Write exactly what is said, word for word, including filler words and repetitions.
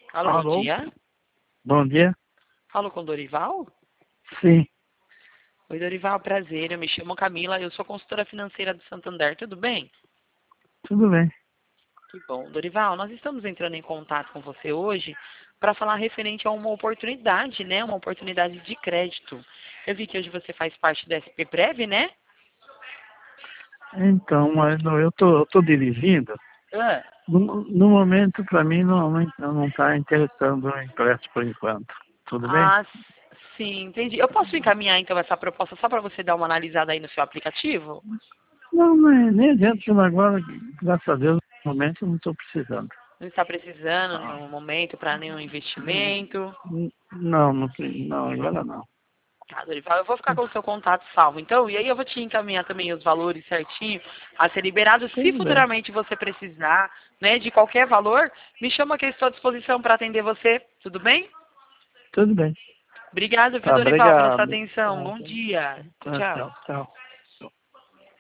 Alô, bom Alô? dia. Bom dia. Falo com Dorival? Sim, Oi, Dorival, prazer. Eu me chamo Camila, eu sou consultora financeira do Santander, tudo bem? tudo bem. Que bom. Dorival, nós estamos entrando em contato com você hoje para falar referente a uma oportunidade, né? Uma oportunidade de crédito. Eu vi que hoje você faz parte da S P Prev, né? Então, mas não, eu tô, eu tô dirigindo. Ah, No, no momento, para mim, não não está interessando em empréstimo por enquanto. Tudo bem? ah, sim, entendi. Eu posso encaminhar então essa proposta só para você dar uma analisada aí no seu aplicativo? Não, nem, nem adianta agora, graças a Deus, no momento, eu não estou precisando. Não está precisando Ah, no momento para nenhum investimento? n- não, não, não, agora não. Tá, Dorival, eu vou ficar com o seu contato salvo, então, e aí eu vou te encaminhar também os valores certinho a ser liberado. Se Tudo bem, futuramente você precisar, né, de qualquer valor, me chama que eu estou à disposição para atender você, tudo bem? tudo bem. Obrigado, viu, Tá, Dorival, pela sua obrigado. atenção. Tá, Bom dia. Tchau, tá, tchau. tchau, tchau.